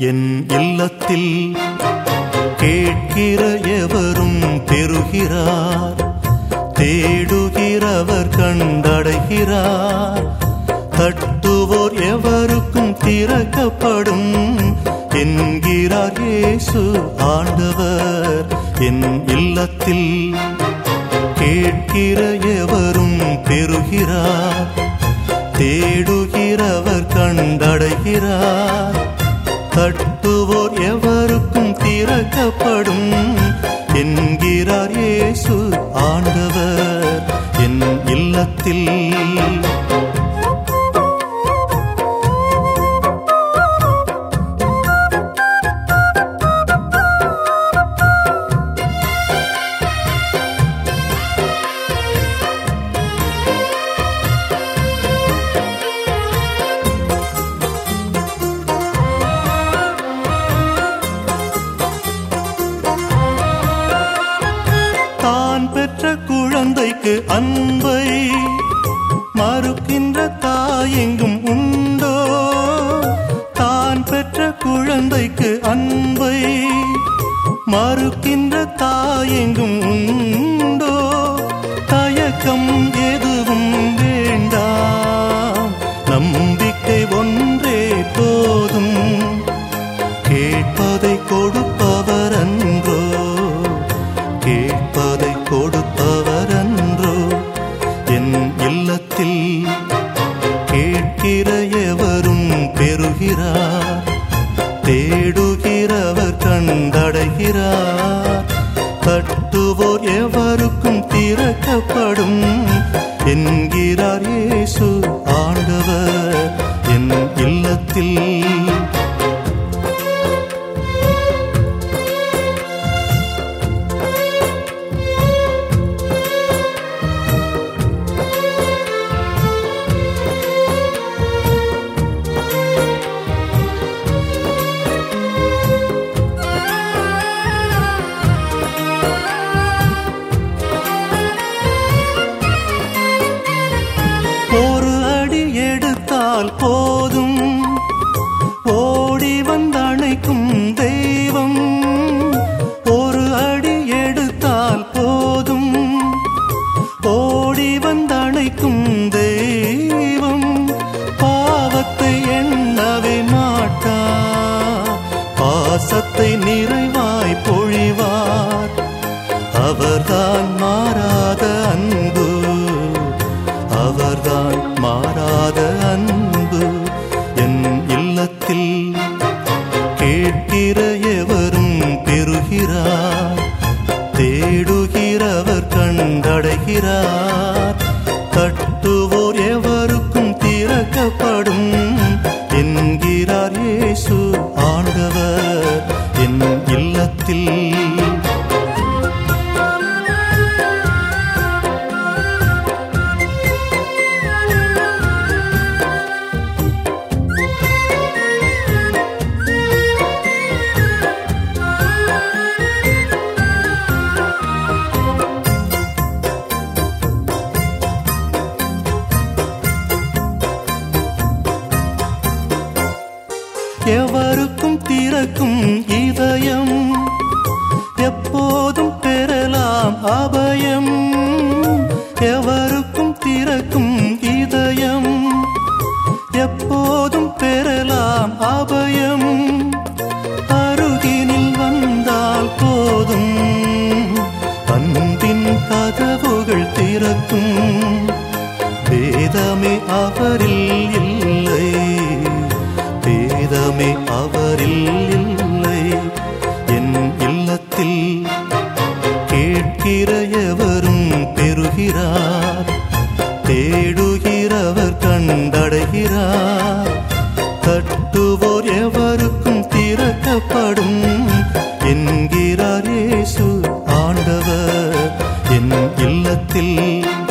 என் இல்லத்தில் கேட்கிற எவரும் பெறுகிறார், தேடுகிறவர் கண்டடைகிறார், தட்டுவோர் எவருக்கும் திறக்கப்படும் என்கிறார் இயேசு ஆண்டவர். என் இல்லத்தில் கேட்கிற எவரும் பெறுகிறார், தேடுகிறவர் கண்டடைகிறார், தட்டுவோர் எவருக்கும் திறக்கப்படும் என்கிறார் இயேசு ஆண்டவர். என் இல்லத்தில் தான் பெற்ற குழந்தைக்கு அன்பை மறுக்கின்ற தாயெங்கும் உண்டோ? தான் பெற்ற குழந்தைக்கு அன்பை மறுக்கின்ற தாயெங்கும் உண்டோ? தயக்கம் எதுவும் வேண்டாம், நம்பிக்கை ஒன்றே போதும். கேட்பதை கொடுப்பவர் அன்றோ, கேட்பதை கொடுப்பவர் அன்றோ. என் இல்லத்தில் கேட்கிற எவரும் பெறுகிறார், தேடுகிறவர் கண்டடைகிறார், தட்டுவோர் எவருக்கும் திறக்கப்படும் என்கிறார் இயேசு ஆண்டவர். என் இல்லத்தில் ஒரு அடி எடுத்தால் போதும், ஓடி வந்தணைக்கும் தெய்வம். ஒரு அடி எடுத்தால் போதும், ஓடி வந்தணைக்கும் தெய்வம். பாவத்தை எண்ணவே மாட்டார், பாசத்தை நிறைவாய் பொழிவார். அவர்தான் மாறாத அன்பு, அவர்தான் மாறாத அன்பு. என் இல்லத்தில் கேட்கிற எவரும் பெறுகிறார், தேடுகிறவர் கண்டடைகிறார், தட்டுவோர் எவருக்கும் திறக்கப்படும் என்கிறார் இயேசு ஆண்டவர். என் இல்லத்தில் எவருக்கும் திறக்கும் இதயம், எப்போதும் பெறலாம் அபயம். எவருக்கும் திறக்கும் இதயம், எப்போதும் பெறலாம் அபயம். அருகினில் வந்தால் போதும், அன்பின் கதவுகள் திறக்கும். வேதமே அவரில் இல்லை, வேதமே அவரில் இல்லை. என் இல்லத்தில் கேட்கிற எவரும் பெறுகிறார், தேடுகிறவர் கண்டடைகிறார், தட்டுவோர் எவருக்கும் திறக்கப்படும் என்கிறார் இயேசு ஆண்டவர். என் இல்லத்தில்